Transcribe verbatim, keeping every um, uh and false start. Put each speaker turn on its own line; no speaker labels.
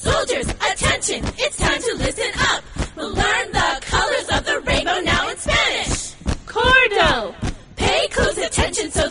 Soldiers, attention, it's time to listen up. We'll learn the colors of the rainbow now in Spanish.
Cordo.
Pay close attention so